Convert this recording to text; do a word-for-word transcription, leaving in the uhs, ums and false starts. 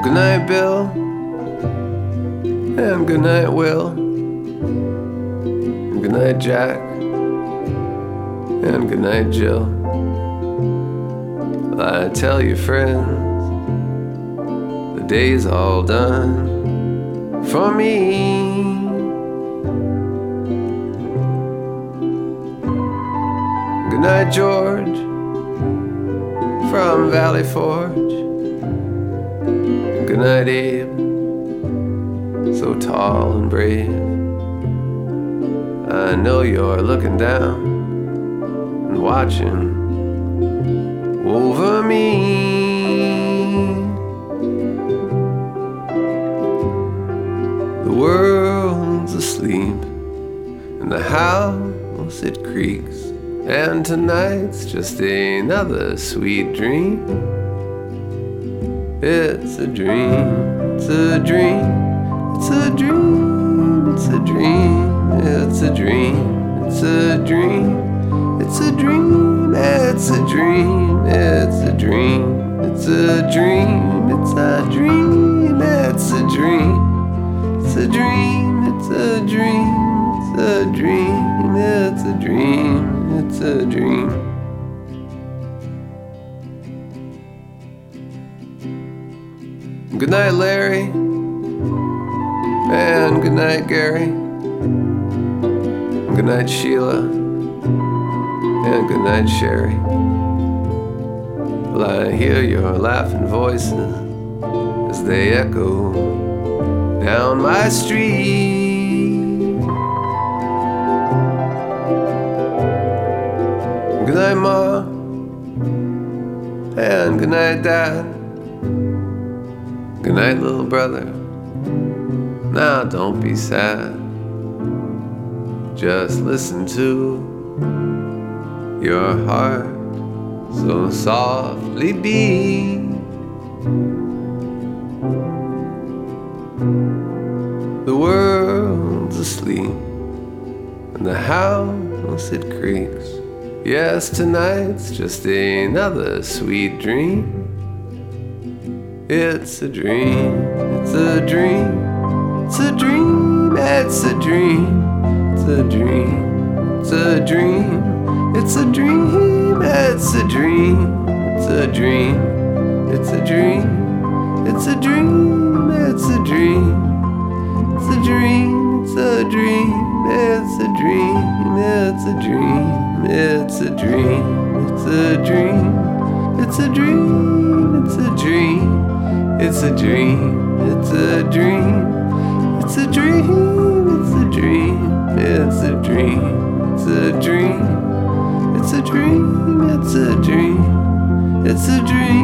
Good night, Bill, and good night, Will, and good night, Jack, and good night, Jill. I tell you, friends, the day's all done for me. Good night, George, from Valley Forge. Good night, Abe, so tall and brave. I know you're looking down and watching over me. The world's asleep and the house it creaks, and tonight's just another sweet dream. It's a dream, it's a dream, it's a dream, it's a dream, it's a dream, it's a dream, it's a dream, it's a dream, it's a dream, it's a dream, it's a dream, it's a dream, it's a dream, it's a dream, it's a dream, it's a dream, it's a dream. Good night, Larry, and good night, Gary, good night, Sheila, and good night, Sherry. Well, I hear your laughing voices as they echo down my street. Good night, Ma, and good night, Dad. Good night, little brother. Now don't be sad. Just listen to your heart so softly beat. The world's asleep and the house it creaks. Yes, tonight's just another sweet dream. It's a dream, it's a dream, it's a dream, it's a dream, it's a dream, it's a dream, it's a dream, it's a dream, it's a dream, it's a dream, it's a dream, it's a dream, it's a dream, it's a dream, it's a dream, it's a dream, it's a dream, it's a dream, it's a dream, it's a dream. It's a dream, it's a dream, it's a dream, it's a dream, it's a dream, it's a dream, it's a dream, it's a dream, it's a dream.